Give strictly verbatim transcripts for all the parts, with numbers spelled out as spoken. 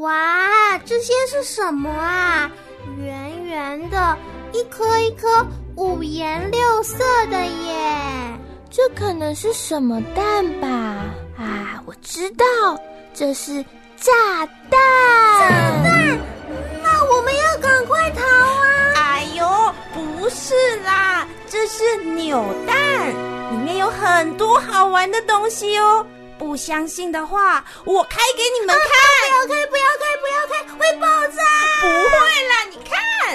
哇，这些是什么啊？圆圆的，一颗一颗五颜六色的耶！ 这可能是什么蛋吧？啊，我知道，这是炸弹！ 炸弹？那我们要赶快逃啊！ 哎呦，不是啦，这是扭蛋，里面有很多好玩的东西哦。不相信的话，我开给你们看。 啊、不要开，不要开，不要开，会爆炸！ 不会啦，你看。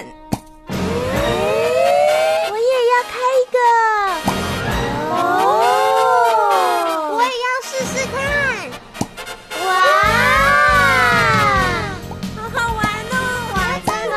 我也要开一个。 哦，我也要试试看。 哇， 好好玩哦！ 哇，真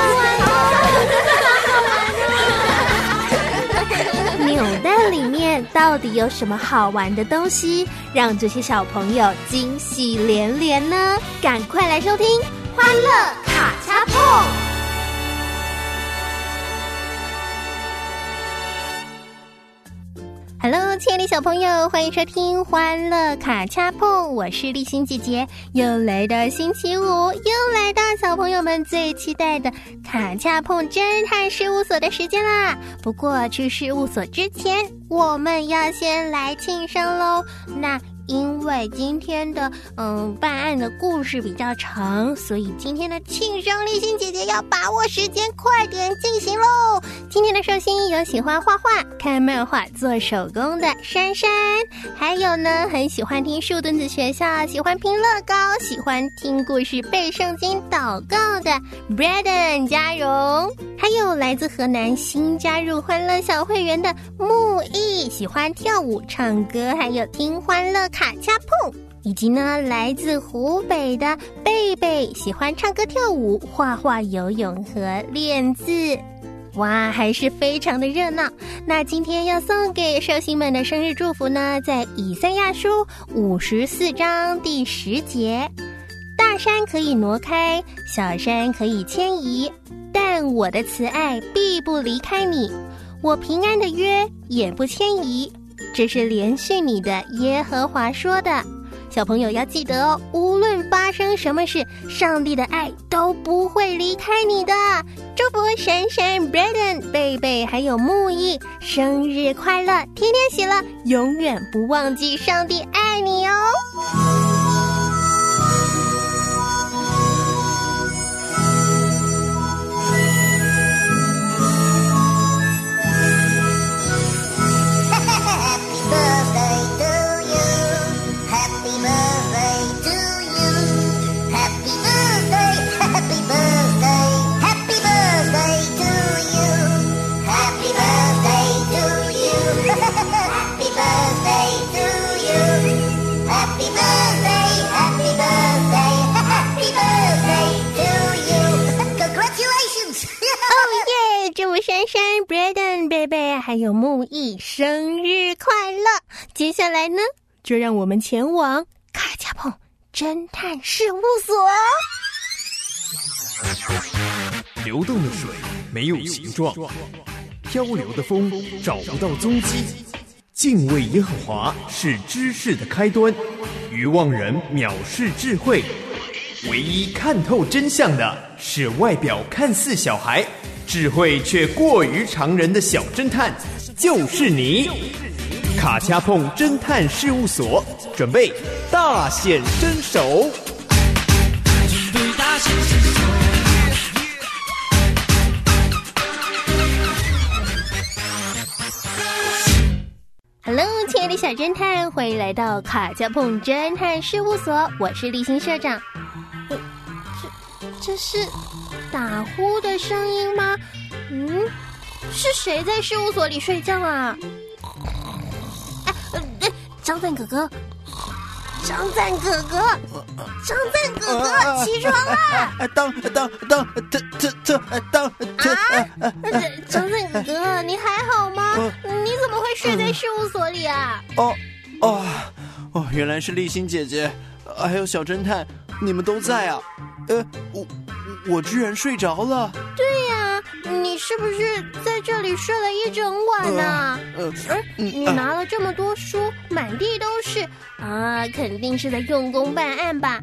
的好好玩哦！ 扭蛋里面到底有什么好玩的东西，让这些小朋友惊喜连连呢？赶快来收听《欢乐卡恰碰》。Hello， 亲爱的小朋友，欢迎收听《欢乐卡恰碰》，我是丽欣姐姐。又来到星期五，又来到小朋友们最期待的卡恰碰侦探事务所的时间啦。不过去事务所之前，我们要先来庆生咯。那因为今天的嗯办案的故事比较长，所以今天的庆生丽欣姐姐要把握时间，快点进行咯。今天的寿星有喜欢画画、看漫画、做手工的珊珊，还有呢很喜欢听树墩子学校、喜欢拼乐高、喜欢听故事、背圣经、祷告的 Braden 嘉荣，还有来自河南新加入欢乐小会员的木易，喜欢跳舞、唱歌，还有听欢乐卡恰碰，以及呢来自湖北的贝贝，喜欢唱歌跳舞、画画、游泳和练字。哇，还是非常的热闹。那今天要送给寿星们的生日祝福呢，在以赛亚书五十四章第十节，大山可以挪开，小山可以迁移，但我的慈爱必不离开你，我平安的约也不迁移。这是连续你的耶和华说的。小朋友要记得哦，无论发生什么事，上帝的爱都不会离开你的。祝福珊珊、Braden、贝贝还有木易生日快乐，天天喜乐，永远不忘记上帝爱你哦。珊珊、Braden、贝贝还有木易生日快乐！接下来呢，就让我们前往卡恰碰侦探事务所。 流动的水没有形状，漂流的风找不到踪迹。敬畏耶和华是知识的开端，愚妄人藐视智慧。唯一看透真相的是外表看似小孩，智慧却过于常人的小侦探，就是你！卡恰碰侦探事务所准备大显身手。 准备大显身手。 Hello， 亲爱的小侦探，欢迎来到卡恰碰侦探事务所，我是立新社长。呃，这这是打呼的声音吗？嗯，是谁在事务所里睡觉啊？哎，呃，张赞哥哥，张赞哥哥，张赞哥哥，呃、起床啦！ 呃、当当当这这这当这啊！张赞哥哥，你还好吗？呃、你怎么会睡在事务所里啊？ 哦哦哦，原来是丽欣姐姐，还有小侦探，你们都在啊！呃，我我居然睡着了。 对呀、啊，你是不是在这里睡了一整晚啊？呃，呃而你拿了这么多书，满地都是啊，肯定是在用功办案吧？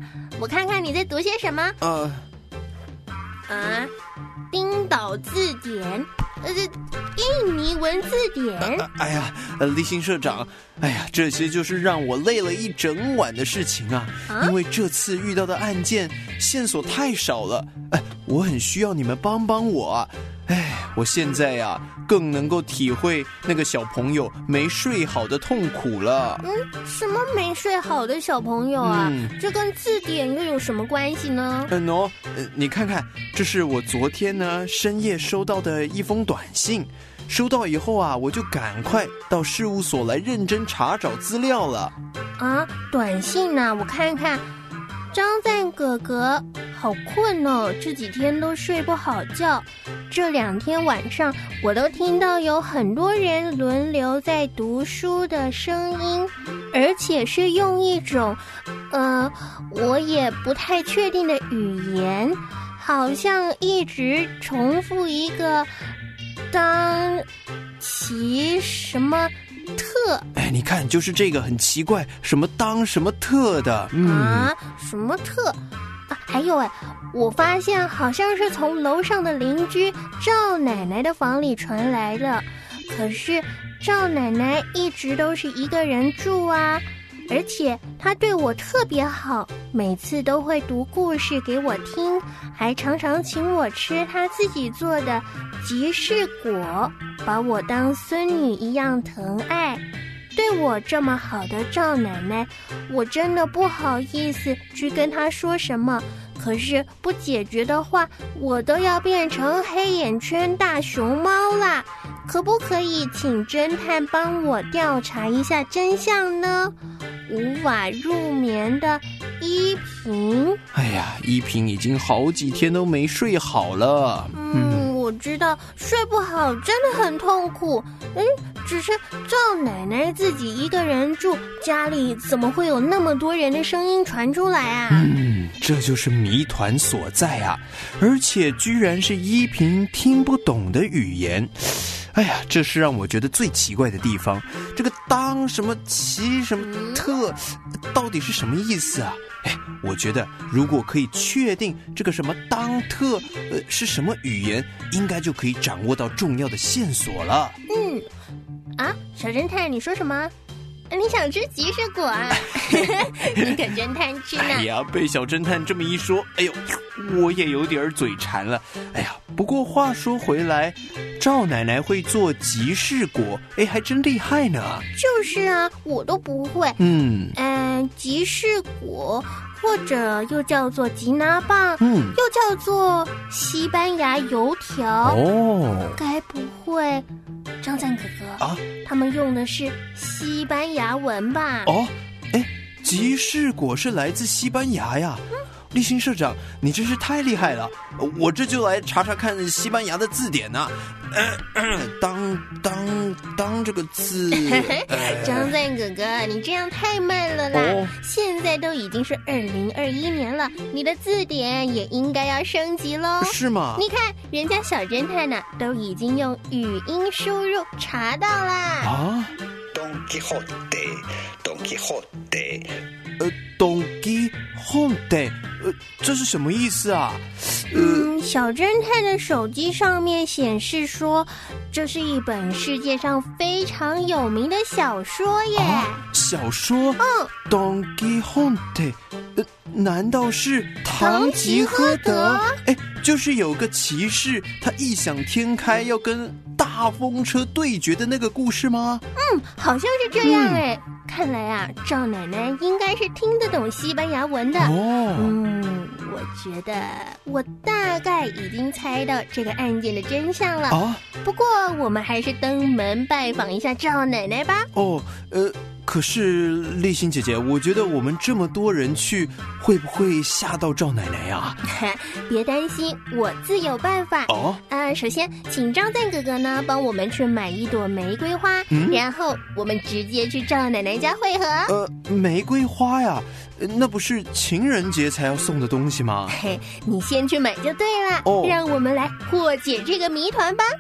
我看看你在读些什么。 呃， 啊，冰岛字典，呃，印尼文字典。 呃、哎呀，呃，立新社长，哎呀，这些就是让我累了一整晚的事情啊！啊因为这次遇到的案件线索太少了，哎，我很需要你们帮帮我啊！哎，我现在呀、啊，更能够体会那个小朋友没睡好的痛苦了。 嗯，什么没睡好的小朋友啊？ 嗯、 这跟字典又有什么关系呢？ 嗯喏、呃，你看看，这是我昨天呢深夜收到的一封短信。收到以后啊，我就赶快到事务所来认真查找资料了。 啊，短信啊，我看看。张赞哥哥，好困哦，这几天都睡不好觉。这两天晚上，我都听到有很多人轮流在读书的声音，而且是用一种，呃，我也不太确定的语言，好像一直重复一个当其什么特。 哎，你看，就是这个很奇怪，什么当什么特的，嗯、 啊，什么特啊？还有哎，我发现好像是从楼上的邻居赵奶奶的房里传来的，可是赵奶奶一直都是一个人住啊，而且她对我特别好，每次都会读故事给我听，还常常请我吃她自己做的吉士果，把我当孙女一样疼爱。对我这么好的赵奶奶，我真的不好意思去跟她说什么，可是不解决的话，我都要变成黑眼圈大熊猫啦！可不可以请侦探帮我调查一下真相呢？无法入眠的依萍。 哎呀，依萍已经好几天都没睡好了。 嗯，嗯我知道睡不好真的很痛苦。哎，只是赵奶奶自己一个人住，家里怎么会有那么多人的声音传出来啊？ 嗯，这就是谜团所在啊！而且居然是依萍听不懂的语言。哎呀，这是让我觉得最奇怪的地方。这个当什么其什么特，到底是什么意思啊？哎，我觉得如果可以确定这个什么当特呃是什么语言，应该就可以掌握到重要的线索了。 嗯，啊，小侦探，你说什么？你想吃吉士果啊？你可真贪吃呢！ 哎呀，被小侦探这么一说，哎呦，我也有点嘴馋了。哎呀，不过话说回来，赵奶奶会做吉士果，哎，还真厉害呢。 就是啊，我都不会。 嗯嗯、呃，吉士果，或者又叫做吉拿棒， 嗯， 又叫做西班牙油条。 哦， 该不会张赞哥哥啊，他们用的是西班牙文吧？ 哦，哎，吉士果是来自西班牙呀。嗯，立新社长，你真是太厉害了！我这就来查查看西班牙的字典呢、啊。呃呃、当当当这个字， 呃、张赞哥哥，你这样太慢了啦！ 哦、 现在都已经是二零二一年了，你的字典也应该要升级喽。 是吗？ 你看，人家小侦探呢、啊，都已经用语音输入查到啦。 啊 Don Quixote, Don Quixote。 呃 ，Don Quixote， 呃，这是什么意思啊？ 嗯，小侦探的手机上面显示说，这是一本世界上非常有名的小说耶。 啊、小说？ 嗯 ，Don Quixote， 呃，难道是堂吉诃德？哎，就是有个骑士，他异想天开要跟大风车对决的那个故事吗？ 嗯，好像是这样哎。嗯，看来啊，赵奶奶应该是听得懂西班牙文的。 哦， 嗯，我觉得我大概已经猜到这个案件的真相了。 啊， 不过我们还是登门拜访一下赵奶奶吧。 哦，呃，可是立新姐姐，我觉得我们这么多人去，会不会吓到赵奶奶呀？ 别担心，我自有办法。 哦， 呃，首先请张赞哥哥呢帮我们去买一朵玫瑰花，嗯、然后我们直接去赵奶奶家会合。 呃，玫瑰花呀，那不是情人节才要送的东西吗？ 嘿，你先去买就对了。 哦，让我们来破解这个谜团吧。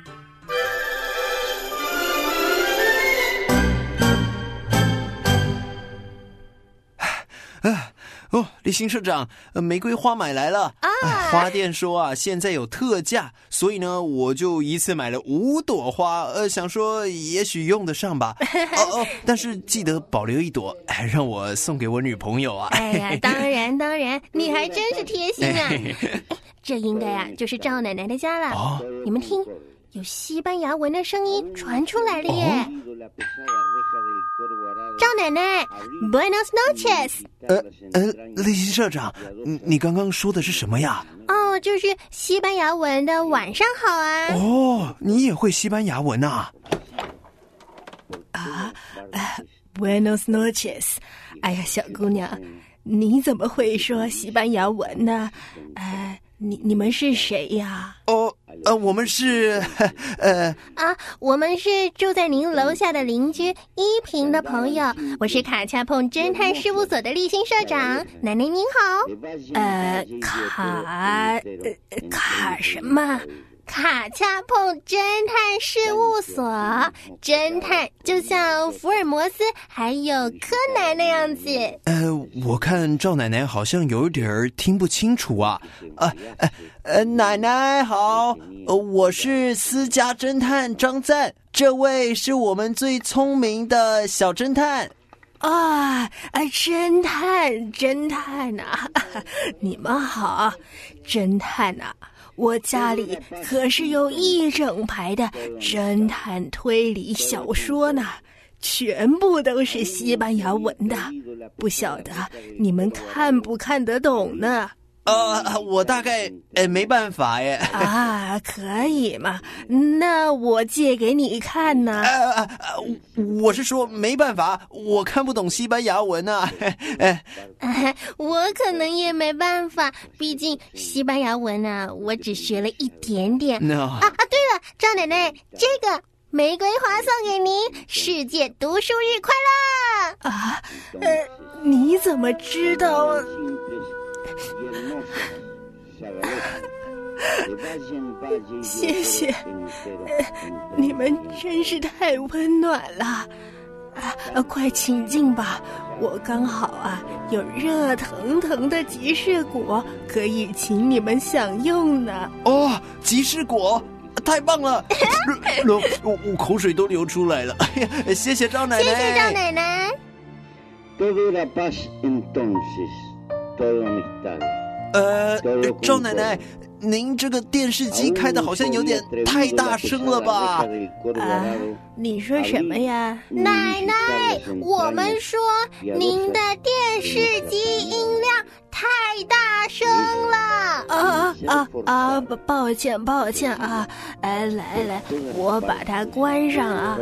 啊， 哦，李行社长，呃，玫瑰花买来了啊！花店说啊，现在有特价，所以呢，我就一次买了五朵花，呃，想说也许用得上吧。哦哦，但是记得保留一朵，哎，让我送给我女朋友啊！ 哎呀，当然当然，你还真是贴心啊！哎，这应该啊，就是赵奶奶的家了。哦，你们听，有西班牙文的声音传出来了耶！哦，赵奶奶 ，Buenos noches。 呃呃，李行社长，你你刚刚说的是什么呀？ 哦，就是西班牙文的晚上好啊。 哦，你也会西班牙文啊？ 啊，呃 ，Buenos noches。哎呀，小姑娘，你怎么会说西班牙文呢？呃，你你们是谁呀？ 哦。呃，我们是，呃啊，我们是住在您楼下的邻居依萍的朋友，我是卡恰碰侦探事务所的立新社长，奶奶您好。 呃，卡，呃，卡什么？ 卡恰碰侦探事务所，侦探就像福尔摩斯还有柯南那样子。 呃，我看赵奶奶好像有点听不清楚啊。呃呃呃，奶奶好，呃，我是私家侦探张赞，这位是我们最聪明的小侦探。 啊啊，侦探，侦探啊，你们好，侦探啊。我家里可是有一整排的侦探推理小说呢，全部都是西班牙文的，不晓得你们看不看得懂呢？ 呃，我大概呃没办法耶。 啊，可以嘛？那我借给你看呢。 呃呃，我是说没办法，我看不懂西班牙文啊。 哎，我可能也没办法，毕竟西班牙文啊，我只学了一点点。 No. 啊啊，对了，赵奶奶，这个玫瑰花送给您，世界读书日快乐！ 啊，呃，你怎么知道？谢谢，呃，你们真是太温暖了。啊，快请进吧，我刚好啊有热腾腾的吉士果可以请你们享用呢。 哦，吉士果太棒了，我我口水都流出来了。哎呀，谢谢赵奶奶， 谢谢赵奶奶。 呃，赵奶奶，您这个电视机开的好像有点太大声了吧？ 啊，你说什么呀？ 奶奶，我们说您的电视机音量太大声了。 啊啊啊！抱歉抱歉啊！哎，来来，我把它关上啊。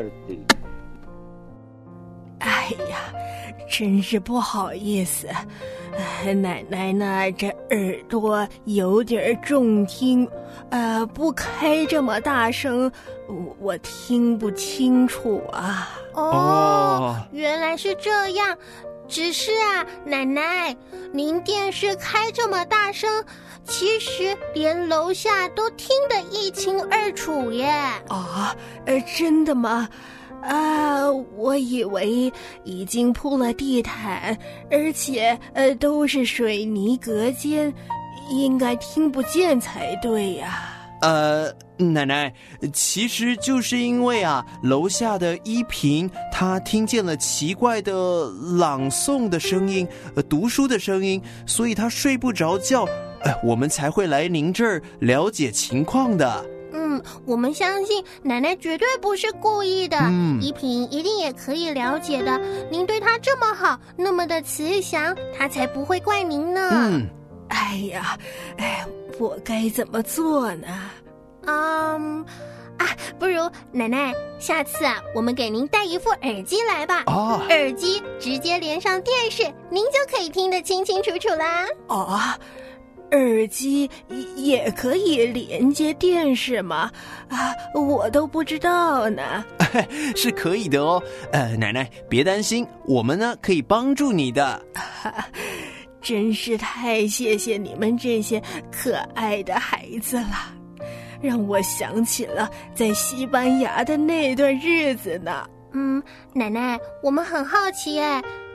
哎呀，真是不好意思。奶奶呢，这耳朵有点重听，呃，不开这么大声，我我听不清楚啊。 哦，原来是这样。只是啊，奶奶，您电视开这么大声，其实连楼下都听得一清二楚耶。 啊，呃，真的吗？啊，我以为已经铺了地毯，而且呃都是水泥隔间，应该听不见才对呀。 呃，奶奶，其实就是因为啊，楼下的依萍她听见了奇怪的朗诵的声音，呃，读书的声音，所以她睡不着觉，呃，我们才会来您这儿了解情况的。 嗯，我们相信奶奶绝对不是故意的，嗯，依萍一定也可以了解的。您对她这么好，那么的慈祥，她才不会怪您呢。 嗯， 哎呀，哎，我该怎么做呢？ 嗯，啊，不如奶奶，下次啊，我们给您带一副耳机来吧。 哦， 耳机直接连上电视，您就可以听得清清楚楚啦。 哦。耳机也可以连接电视吗？啊，我都不知道呢。 是可以的哦。呃，奶奶别担心，我们呢可以帮助你的。 啊，真是太谢谢你们这些可爱的孩子了，让我想起了在西班牙的那段日子呢。 嗯，奶奶，我们很好奇哎，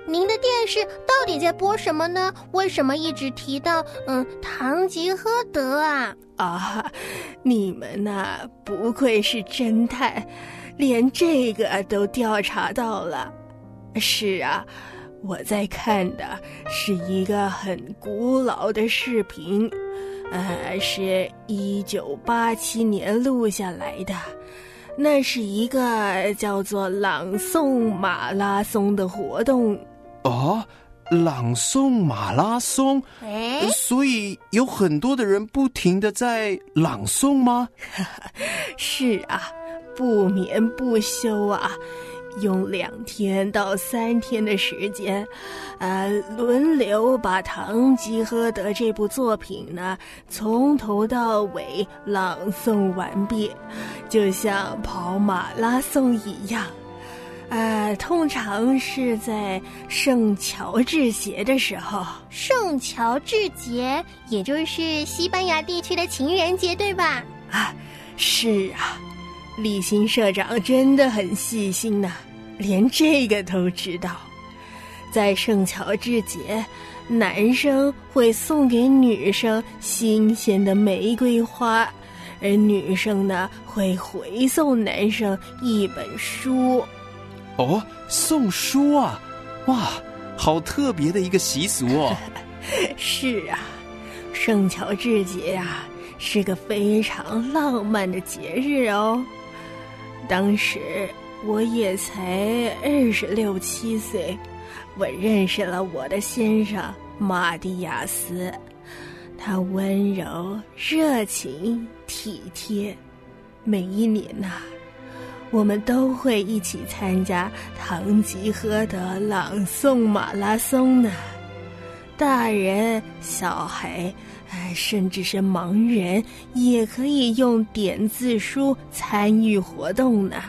您的电视到底在播什么呢？为什么一直提到嗯堂吉诃德啊？ 啊，你们呐、啊，不愧是侦探，连这个都调查到了。是啊，我在看的是一个很古老的视频，呃，是一九八七年录下来的。那是一个叫做朗诵马拉松的活动。 哦，朗诵马拉松？ 哎， 所以有很多的人不停地在朗诵吗？ 是啊，不眠不休啊，用两天到三天的时间，呃，轮流把《堂吉诃德》这部作品呢，从头到尾朗诵完毕，就像跑马拉松一样。呃，通常是在圣乔治节的时候。 圣乔治节，也就是西班牙地区的情人节，对吧？ 啊，是啊，立新社长真的很细心呢、啊，连这个都知道。在圣乔治节，男生会送给女生新鲜的玫瑰花，而女生呢会回送男生一本书。 哦，送书啊，哇，好特别的一个习俗哦。 是啊，圣乔治节啊是个非常浪漫的节日哦。当时我也才二十六七岁，我认识了我的先生马蒂亚斯，他温柔、热情、体贴。每一年呐、啊，我们都会一起参加堂吉诃德朗诵马拉松呢。大人、小孩，哎，甚至是盲人，也可以用点字书参与活动呢。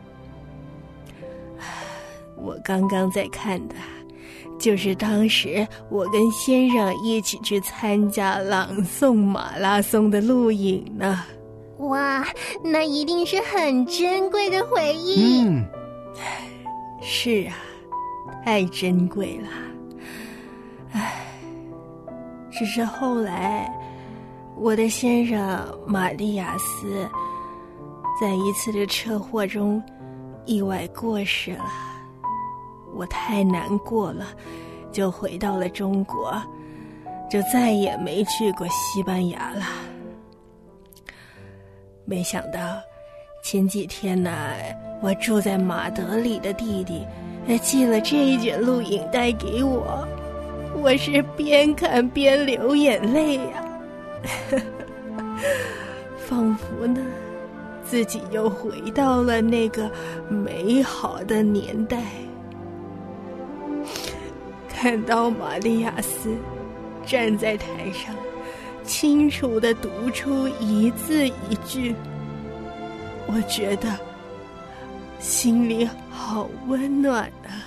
我刚刚在看的，就是当时我跟先生一起去参加朗诵马拉松的录影呢。 哇，那一定是很珍贵的回忆。 嗯， 是啊，太珍贵了。唉，只是后来我的先生玛利亚斯在一次的车祸中意外过世了，我太难过了，就回到了中国，就再也没去过西班牙了。没想到前几天呢，我住在马德里的弟弟寄了这一卷录影带给我，我是边看边流眼泪呀、啊，仿佛呢自己又回到了那个美好的年代。看到玛利亚斯站在台上，清楚地读出一字一句，我觉得心里好温暖啊。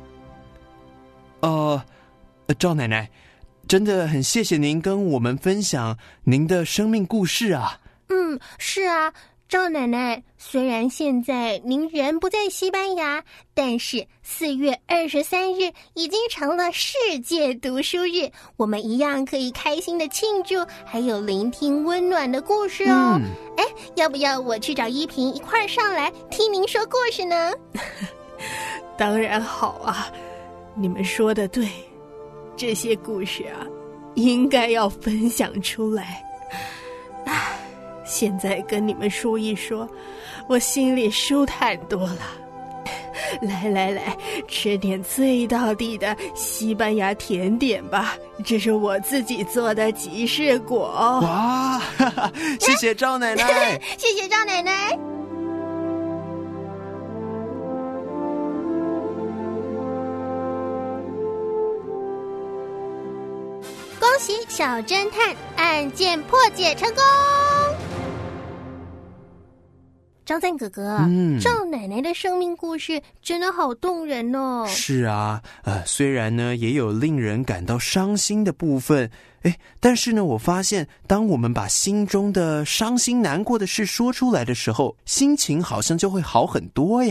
呃，赵奶奶，真的很谢谢您跟我们分享您的生命故事啊。 嗯，是啊，赵奶奶，虽然现在您人不在西班牙，但是四月二十三日已经成了世界读书日，我们一样可以开心的庆祝，还有聆听温暖的故事哦。哎、嗯，要不要我去找依萍一块儿上来听您说故事呢？ 当然好啊，你们说的对，这些故事啊，应该要分享出来。唉，现在跟你们说一说，我心里舒坦多了。来来来，吃点最道地的西班牙甜点吧，这是我自己做的吉士果。 哇，哈哈，谢谢赵奶奶。 谢谢赵奶奶。恭喜小侦探案件破解成功。张三哥哥，嗯，赵奶奶的生命故事真的好动人哦。 是啊，呃，虽然呢也有令人感到伤心的部分，哎，但是呢，我发现当我们把心中的伤心难过的事说出来的时候，心情好像就会好很多耶。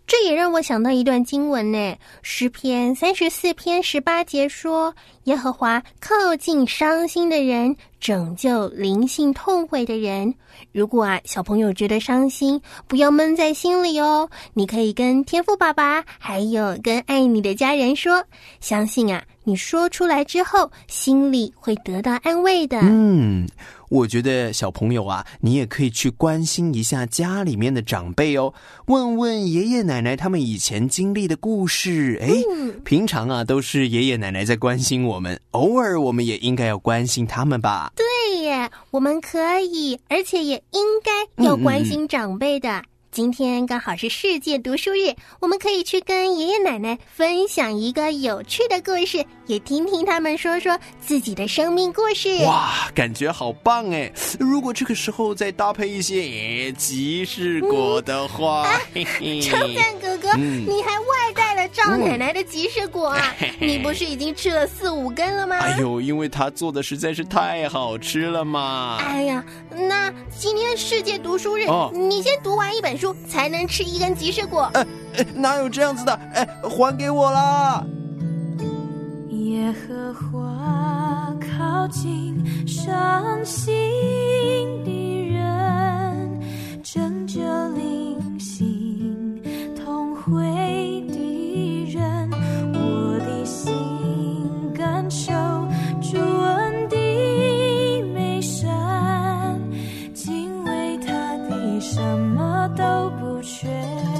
这也让我想到一段经文呢，诗篇三十四篇十八节说，耶和华靠近伤心的人，拯救灵性痛悔的人。如果啊小朋友觉得伤心，不要闷在心里哦，你可以跟天父爸爸还有跟爱你的家人说，相信啊你说出来之后心里会得到安慰的。 嗯，我觉得小朋友啊，你也可以去关心一下家里面的长辈哦，问问爷爷奶奶他们以前经历的故事。诶、嗯、平常啊都是爷爷奶奶在关心我们，偶尔我们也应该要关心他们吧。 对耶，我们可以，而且也应该要关心长辈的。嗯嗯，今天刚好是世界读书日，我们可以去跟爷爷奶奶分享一个有趣的故事，也听听他们说说自己的生命故事。 哇，感觉好棒哎！如果这个时候再搭配一些吉士果的话， 嗯啊、嘿嘿，称赞哥哥、嗯，你还外带了赵奶奶的吉士果啊、嗯！你不是已经吃了四五根了吗？ 哎呦，因为他做的实在是太好吃了嘛！ 哎呀，那今天世界读书日，哦、你先读完一本书才能吃一根吉士果。 哎哎，哪有这样子的？哎，还给我啦！ 耶和华靠近伤心的人，拯救灵性痛悔的人。我的心感受主恩的美善，敬畏他的什么都不缺。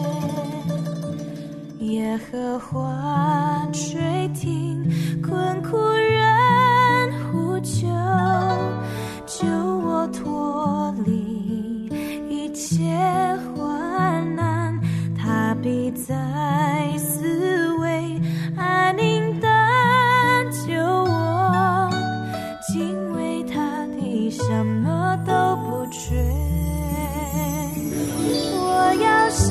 耶和华垂听困苦人呼救，救我脱离一切患难。他必在四围安宁地救我，敬畏他的什么都不缺。我要是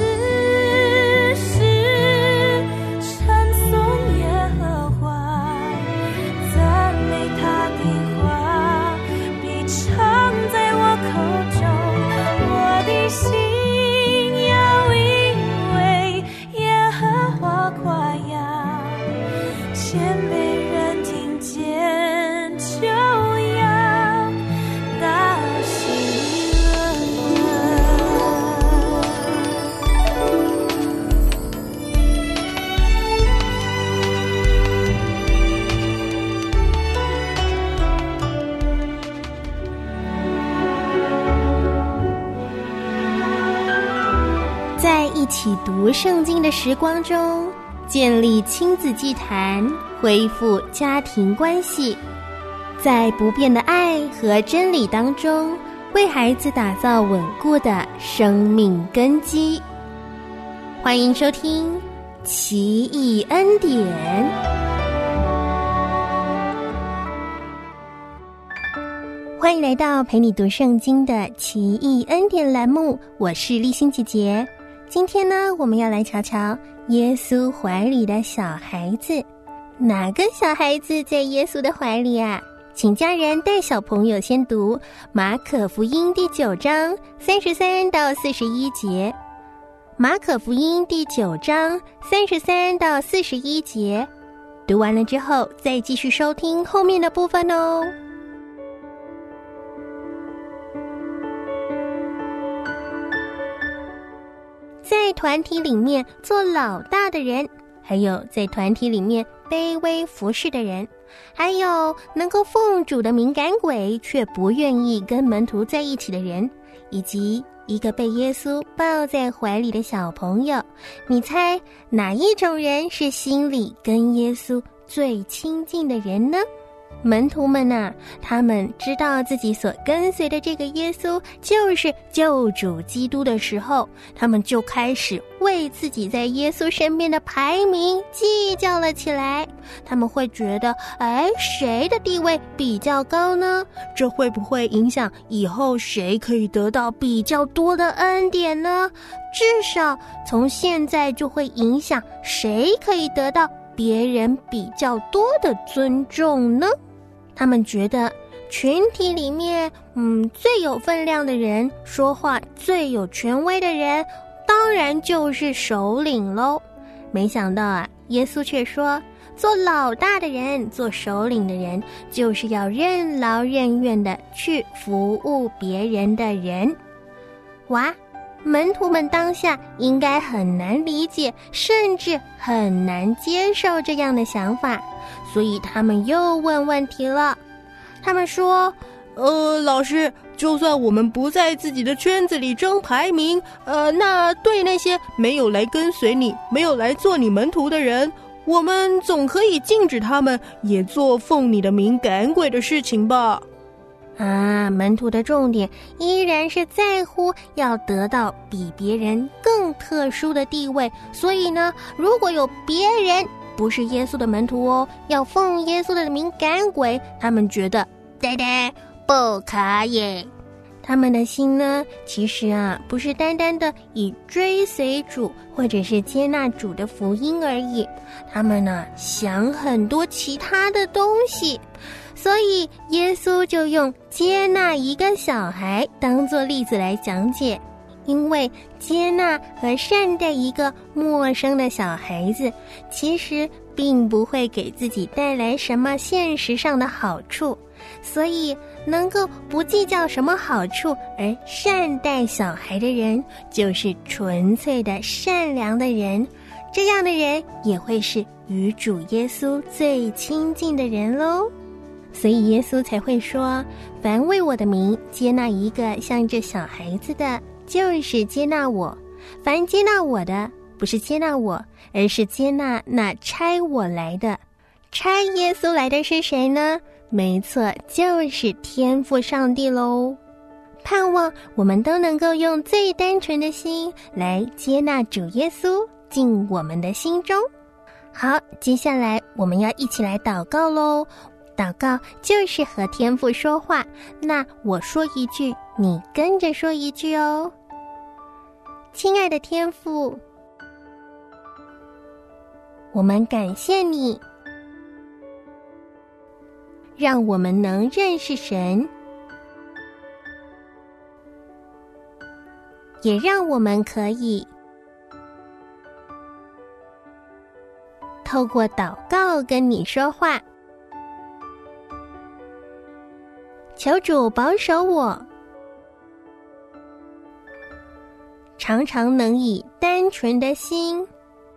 一起读圣经的时光中，建立亲子祭坛，恢复家庭关系，在不变的爱和真理当中，为孩子打造稳固的生命根基。欢迎收听奇异恩典。欢迎来到陪你读圣经的奇异恩典栏目，我是丽欣姐姐。今天呢，我们要来瞧瞧耶稣怀里的小孩子。哪个小孩子在耶稣的怀里啊？请家人带小朋友先读马可福音第九章三十三到四十一节。马可福音第九章三十三到四十一节，读完了之后再继续收听后面的部分哦。在团体里面做老大的人，还有在团体里面卑微服侍的人，还有能够奉主的敏感鬼却不愿意跟门徒在一起的人，以及一个被耶稣抱在怀里的小朋友，你猜哪一种人是心里跟耶稣最亲近的人呢？门徒们啊，他们知道自己所跟随的这个耶稣就是救主基督的时候，他们就开始为自己在耶稣身边的排名计较了起来。他们会觉得，哎，谁的地位比较高呢？这会不会影响以后谁可以得到比较多的恩典呢？至少从现在就会影响谁可以得到别人比较多的尊重呢？他们觉得群体里面，嗯，最有分量的人，说话最有权威的人， 当然就是首领喽。没想到啊，耶稣却说，做老大的人，做首领的人，就是要任劳任怨的去服务别人的人。哇，门徒们当下应该很难理解，甚至很难接受这样的想法，所以他们又问问题了。他们说， 呃，老师，就算我们不在自己的圈子里争排名，呃，那对那些没有来跟随你、没有来做你门徒的人，我们总可以禁止他们也做奉你的名赶鬼的事情吧？ 啊，门徒的重点依然是在乎要得到比别人更特殊的地位，所以呢，如果有别人不是耶稣的门徒哦，要奉耶稣的名赶鬼，他们觉得对对不可以。他们的心呢，其实啊，不是单单的以追随主或者是接纳主的福音而已，他们呢，想很多其他的东西。所以耶稣就用接纳一个小孩当作例子来讲解，因为接纳和善待一个陌生的小孩子，其实并不会给自己带来什么现实上的好处，所以能够不计较什么好处而善待小孩的人，就是纯粹的善良的人。这样的人也会是与主耶稣最亲近的人咯。所以耶稣才会说，凡为我的名接纳一个像这小孩子的，就是接纳我。凡接纳我的，不是接纳我，而是接纳那差我来的。差耶稣来的是谁呢？没错，就是天父上帝咯。盼望我们都能够用最单纯的心来接纳主耶稣进我们的心中。好，接下来我们要一起来祷告咯。祷告就是和天父说话，那我说一句，你跟着说一句哦。亲爱的天父，我们感谢你，让我们能认识神，也让我们可以透过祷告跟你说话。求主保守我，常常能以单纯的心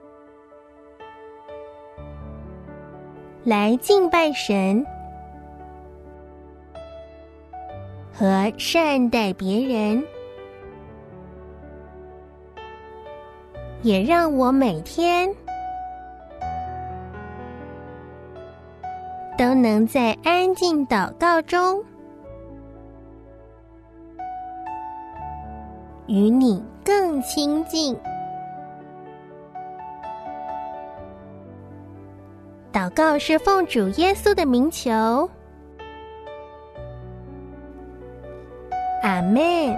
来敬拜神和善待别人，也让我每天都能在安静祷告中与你更亲近。祷告是奉主耶稣的名求，阿们。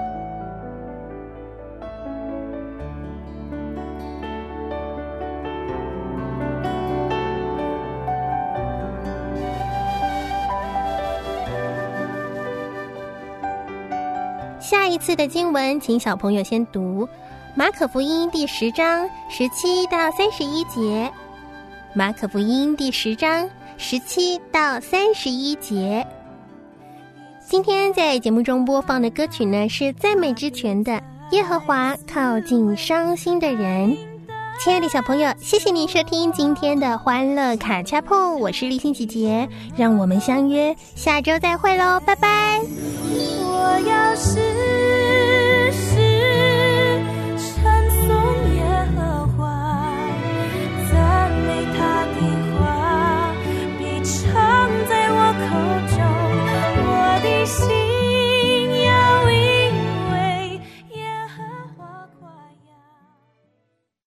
下一次的经文，请小朋友先读马可福音第十章十七到三十一节。马可福音第十章十七到三十一节。今天在节目中播放的歌曲呢，是赞美之泉的《耶和华靠近伤心的人》。亲爱的小朋友，谢谢你收听今天的欢乐卡恰碰，我是立新姐姐，让我们相约下周再会咯，拜拜。